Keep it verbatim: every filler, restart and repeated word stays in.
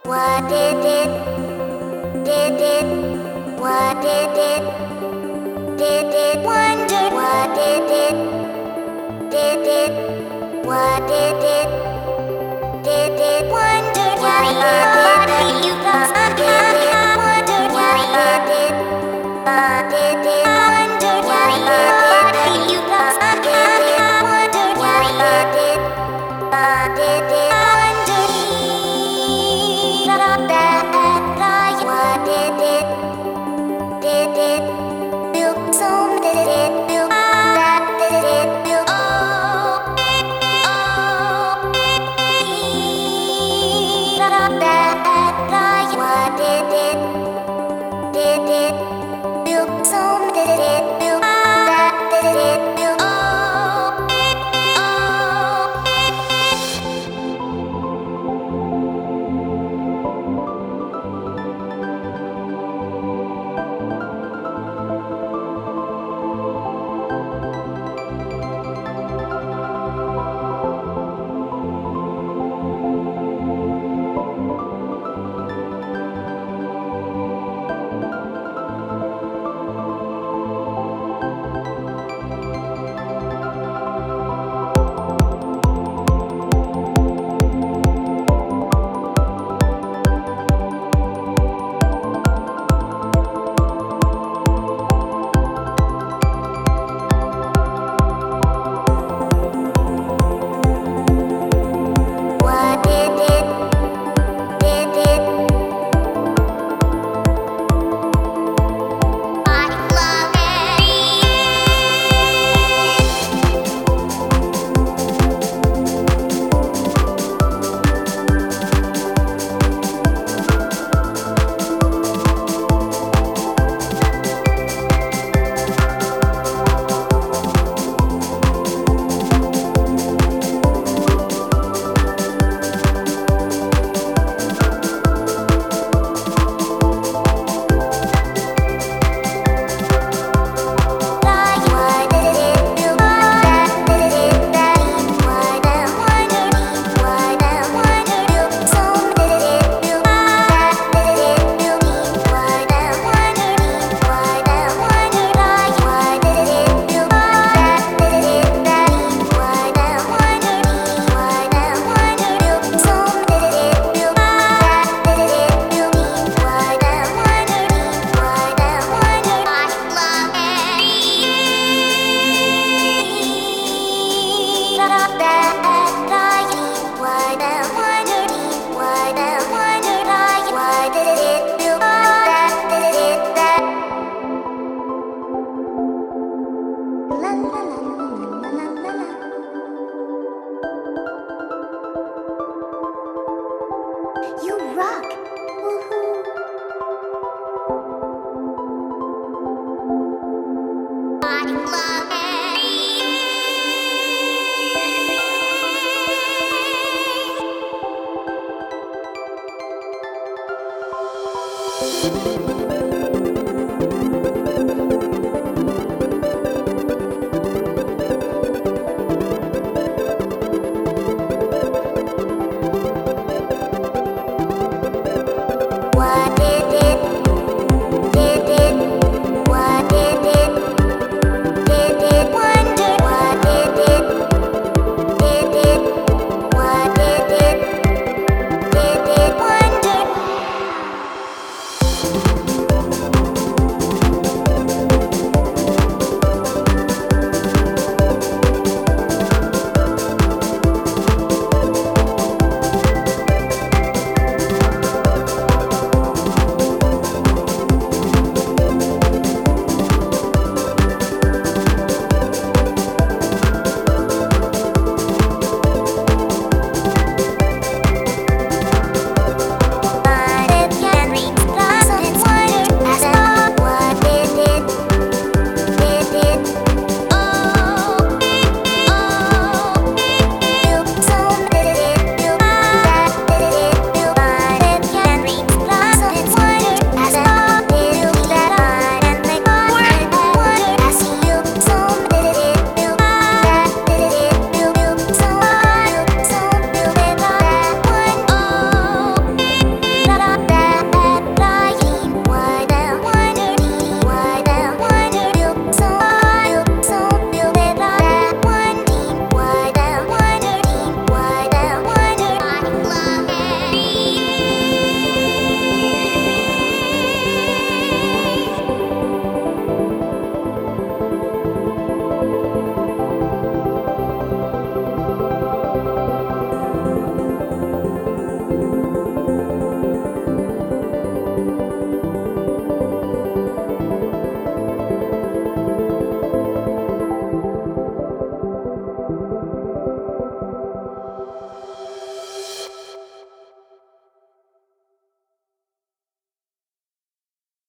What did it? Did it? What did it? Did it? Wonder what did it? Did it? What did it? Did it? Wonder why did it? You got did it? Wonder why did it? Uh, did it? Wonder why did it? You got did it? Wonder why did it? Uh, did it? What did it? Did it? Build some? Did it? Build that? Did it? Build oh, oh, that? What did it? Did it? Build some? Did it? Build that? Did it? Build oh, oh. You rock! Woohoo! Body love.